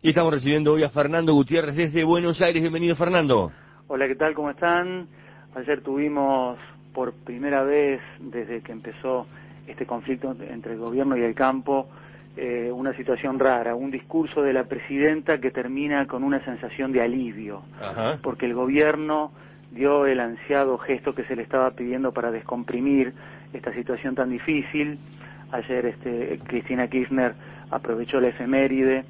Y estamos recibiendo hoy a Fernando Gutiérrez desde Buenos Aires. Bienvenido, Fernando. Hola, ¿qué tal? ¿Cómo están? Ayer tuvimos por primera vez, desde que empezó este conflicto entre el gobierno y el campo, una situación rara, un discurso de la presidenta que termina con una sensación de alivio. Ajá. Porque el gobierno dio el ansiado gesto que se le estaba pidiendo para descomprimir esta situación tan difícil. Ayer Cristina Kirchner aprovechó la efeméride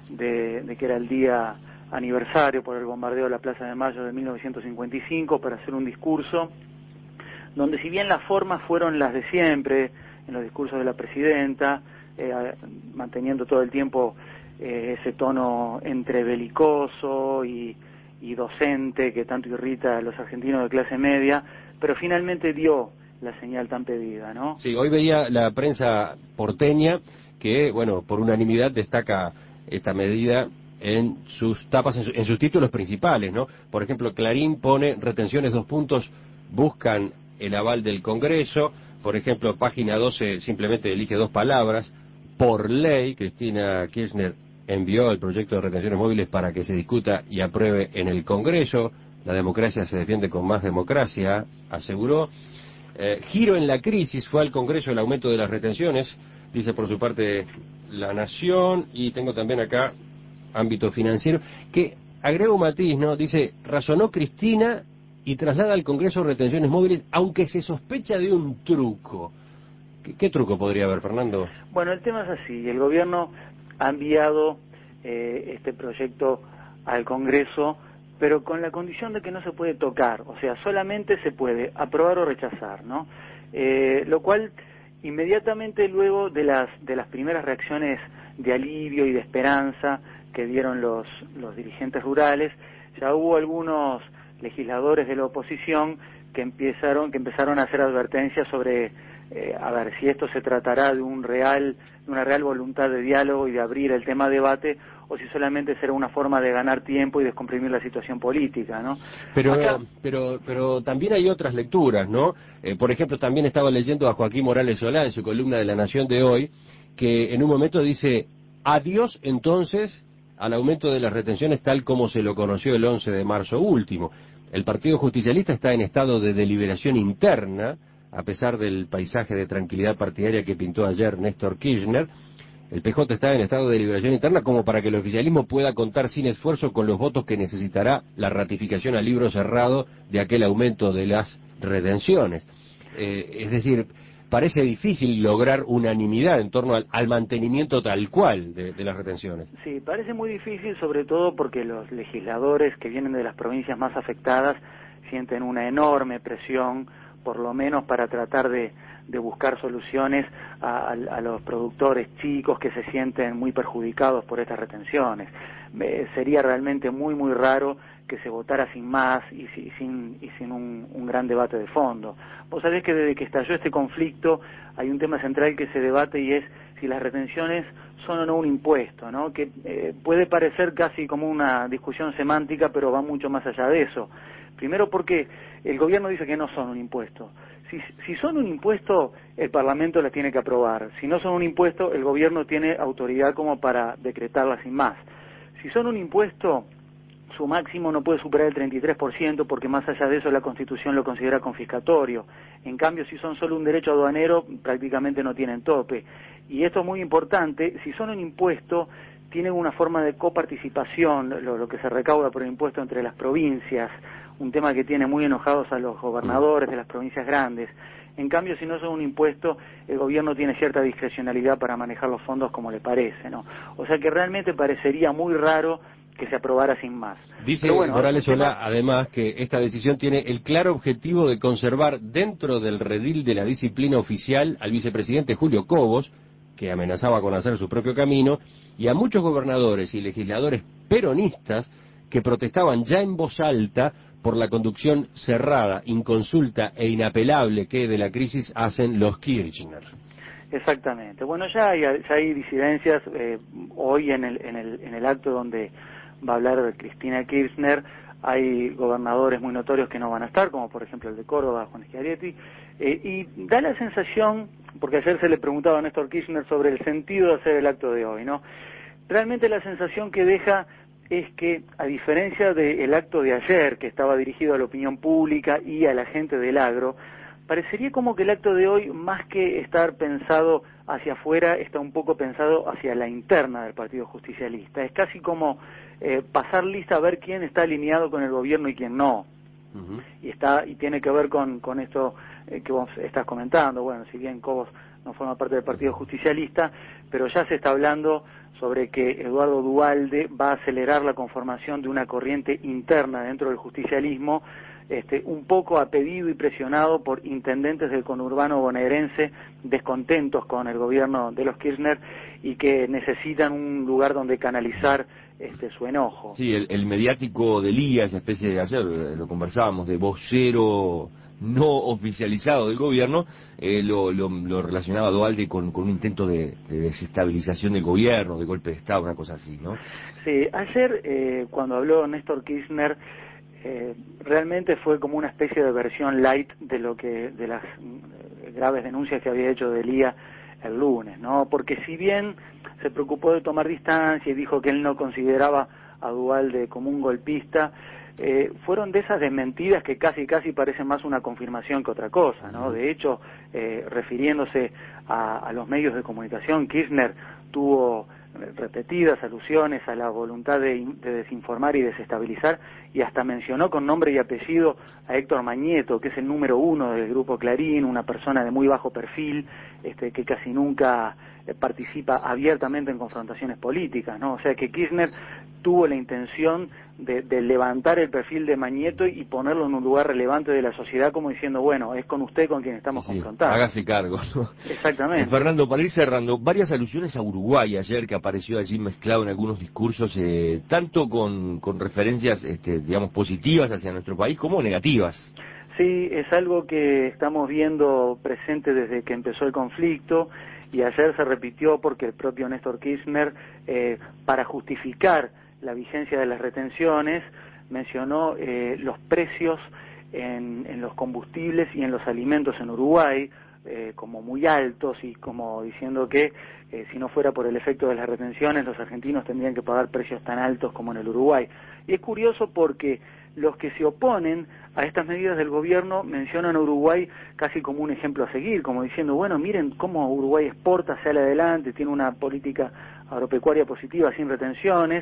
de que era el día aniversario por el bombardeo de la Plaza de Mayo de 1955 para hacer un discurso donde, si bien las formas fueron las de siempre en los discursos de la presidenta, manteniendo todo el tiempo ese tono entre belicoso y docente que tanto irrita a los argentinos de clase media, pero finalmente dio la señal tan pedida, ¿no? Sí, hoy veía la prensa porteña que, bueno, por unanimidad destaca esta medida en sus tapas, en sus títulos principales, ¿no? Por ejemplo, Clarín pone retenciones 2 puntos, buscan el aval del Congreso. Por ejemplo, página 12 simplemente elige 2 palabras, por ley. Cristina Kirchner envió el proyecto de retenciones móviles para que se discuta y apruebe en el Congreso. La democracia se defiende con más democracia, aseguró. Giro en la crisis, fue al Congreso el aumento de las retenciones, dice por su parte La Nación. Y tengo también acá ámbito financiero, que agrega un matiz, ¿no? Dice, razonó Cristina y traslada al Congreso retenciones móviles, aunque se sospecha de un truco. ¿Qué truco podría haber, Fernando? Bueno, el tema es así: el gobierno ha enviado este proyecto al Congreso, pero con la condición de que no se puede tocar, o sea, solamente se puede aprobar o rechazar, ¿no? Lo cual, inmediatamente luego de las primeras reacciones de alivio y de esperanza que dieron los dirigentes rurales, ya hubo algunos legisladores de la oposición que empezaron a hacer advertencias sobre a ver si esto se tratará de una real voluntad de diálogo y de abrir el tema a debate, o si solamente será una forma de ganar tiempo y descomprimir la situación política, ¿no? Pero también hay otras lecturas, ¿no? Por ejemplo, también estaba leyendo a Joaquín Morales Solá en su columna de La Nación de hoy, que en un momento dice, adiós entonces al aumento de las retenciones tal como se lo conoció el 11 de marzo último. El Partido Justicialista está en estado de deliberación interna, a pesar del paisaje de tranquilidad partidaria que pintó ayer Néstor Kirchner. El PJ está en estado de deliberación interna como para que el oficialismo pueda contar sin esfuerzo con los votos que necesitará la ratificación a libro cerrado de aquel aumento de las retenciones. Es decir, parece difícil lograr unanimidad en torno al mantenimiento tal cual de las retenciones. Sí, parece muy difícil, sobre todo porque los legisladores que vienen de las provincias más afectadas sienten una enorme presión, por lo menos para tratar de buscar soluciones a los productores chicos que se sienten muy perjudicados por estas retenciones. Sería realmente muy muy raro que se votara sin más y sin un gran debate de fondo. Vos sabés que desde que estalló este conflicto hay un tema central que se debate, y es si las retenciones son o no un impuesto, ¿no? Que puede parecer casi como una discusión semántica, pero va mucho más allá de eso. Primero porque el gobierno dice que no son un impuesto. Si son un impuesto, el Parlamento las tiene que aprobar. Si no son un impuesto, el gobierno tiene autoridad como para decretarlas sin más. Si son un impuesto, su máximo no puede superar el 33%, porque más allá de eso la Constitución lo considera confiscatorio. En cambio, si son solo un derecho aduanero, prácticamente no tienen tope. Y esto es muy importante: si son un impuesto, tienen una forma de coparticipación, lo que se recauda por el impuesto entre las provincias, un tema que tiene muy enojados a los gobernadores de las provincias grandes. En cambio, si no son un impuesto, el gobierno tiene cierta discrecionalidad para manejar los fondos como le parece, ¿no? O sea que realmente parecería muy raro que se aprobara sin más. Dice Pero bueno, Morales Solá, además, que esta decisión tiene el claro objetivo de conservar dentro del redil de la disciplina oficial al vicepresidente Julio Cobos, que amenazaba con hacer su propio camino, y a muchos gobernadores y legisladores peronistas que protestaban ya en voz alta por la conducción cerrada, inconsulta e inapelable que de la crisis hacen los Kirchner. Exactamente. Bueno, ya hay disidencias. Hoy en el acto donde va a hablar Cristina Kirchner, hay gobernadores muy notorios que no van a estar, como por ejemplo el de Córdoba, Juan Schiaretti, y da la sensación, porque ayer se le preguntaba a Néstor Kirchner sobre el sentido de hacer el acto de hoy, ¿no? realmente la sensación que deja es que, a diferencia del acto de ayer, que estaba dirigido a la opinión pública y a la gente del agro, parecería como que el acto de hoy, más que estar pensado hacia afuera, está un poco pensado hacia la interna del Partido Justicialista. Es casi como pasar lista a ver quién está alineado con el gobierno y quién no. Ujú. Y tiene que ver con esto que vos estás comentando. Bueno, si bien Cobos no forma parte del Partido Justicialista, pero ya se está hablando sobre que Eduardo Duhalde va a acelerar la conformación de una corriente interna dentro del justicialismo, un poco a pedido y presionado por intendentes del conurbano bonaerense descontentos con el gobierno de los Kirchner y que necesitan un lugar donde canalizar su enojo. Sí, el mediático de Lía, esa especie de, ayer lo conversábamos, de vocero no oficializado del gobierno, lo relacionaba Duhalde con un intento de desestabilización del gobierno, de golpe de Estado, una cosa así, ¿no? Sí, ayer cuando habló Néstor Kirchner, realmente fue como una especie de versión light de las graves denuncias que había hecho de Lía el lunes, ¿no? Porque si bien se preocupó de tomar distancia y dijo que él no consideraba a Duhalde como un golpista, fueron de esas desmentidas que casi parecen más una confirmación que otra cosa, ¿no? De hecho, refiriéndose a los medios de comunicación, Kirchner tuvo repetidas alusiones a la voluntad de desinformar y desestabilizar, y hasta mencionó con nombre y apellido a Héctor Mañeto, que es el número 1 del Grupo Clarín, una persona de muy bajo perfil, que casi nunca participa abiertamente en confrontaciones políticas, ¿no? O sea que Kirchner tuvo la intención de levantar el perfil de Mañeto y ponerlo en un lugar relevante de la sociedad, como diciendo, bueno, es con usted con quien estamos confrontando. Hágase cargo, ¿no? Exactamente. Fernando, para ir cerrando, varias alusiones a Uruguay ayer que apareció allí mezclado en algunos discursos, tanto con referencias, digamos, positivas hacia nuestro país como negativas. Sí, es algo que estamos viendo presente desde que empezó el conflicto, y ayer se repitió porque el propio Néstor Kirchner, para justificar la vigencia de las retenciones, mencionó los precios en los combustibles y en los alimentos en Uruguay como muy altos, y como diciendo que si no fuera por el efecto de las retenciones, los argentinos tendrían que pagar precios tan altos como en el Uruguay. Y es curioso porque los que se oponen a estas medidas del gobierno mencionan a Uruguay casi como un ejemplo a seguir, como diciendo, bueno, miren cómo Uruguay exporta, sale adelante, tiene una política agropecuaria positiva sin retenciones,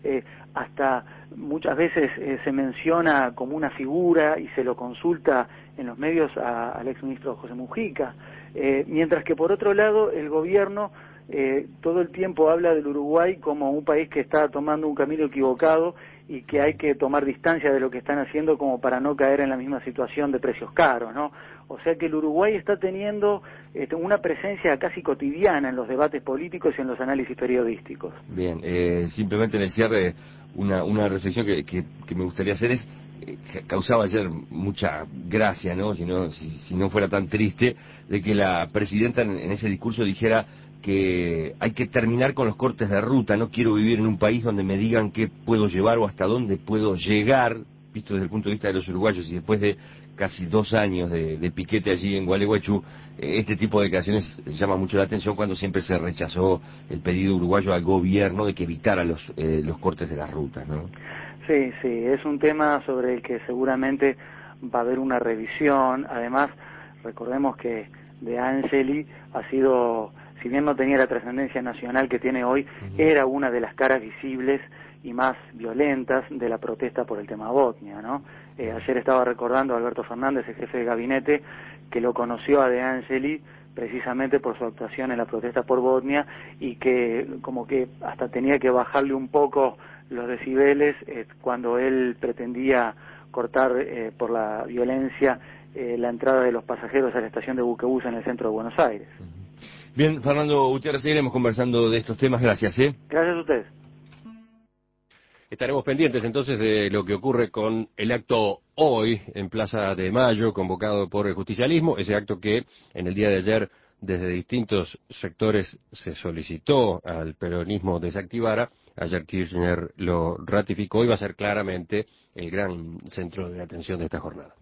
hasta muchas veces se menciona como una figura y se lo consulta en los medios al exministro José Mujica, mientras que por otro lado el gobierno todo el tiempo habla del Uruguay como un país que está tomando un camino equivocado y que hay que tomar distancia de lo que están haciendo como para no caer en la misma situación de precios caros, ¿no? O sea que el Uruguay está teniendo una presencia casi cotidiana en los debates políticos y en los análisis periodísticos. Bien, simplemente en el cierre una reflexión que me gustaría hacer es, causaba ayer mucha gracia, ¿no? Si no fuera tan triste, de que la presidenta en ese discurso dijera que hay que terminar con los cortes de ruta. No quiero vivir en un país donde me digan qué puedo llevar o hasta dónde puedo llegar, visto desde el punto de vista de los uruguayos, y después de casi 2 años de piquete allí en Gualeguaychú, este tipo de declaraciones llama mucho la atención cuando siempre se rechazó el pedido uruguayo al gobierno de que evitara los cortes de las rutas, ¿no? Sí, es un tema sobre el que seguramente va a haber una revisión. Además, recordemos que De Angeli ha sido, si bien no tenía la trascendencia nacional que tiene hoy, era una de las caras visibles y más violentas de la protesta por el tema Botnia, ¿no? Ayer estaba recordando a Alberto Fernández, el jefe de gabinete, que lo conoció a De Angeli precisamente por su actuación en la protesta por Botnia, y que como que hasta tenía que bajarle un poco los decibeles cuando él pretendía cortar por la violencia la entrada de los pasajeros a la estación de buquebús en el centro de Buenos Aires. Bien, Fernando Gutiérrez, seguiremos conversando de estos temas. Gracias, ¿eh? Gracias a ustedes. Estaremos pendientes entonces de lo que ocurre con el acto hoy en Plaza de Mayo, convocado por el justicialismo, ese acto que en el día de ayer desde distintos sectores se solicitó al peronismo desactivara. Ayer Kirchner lo ratificó y va a ser claramente el gran centro de atención de esta jornada.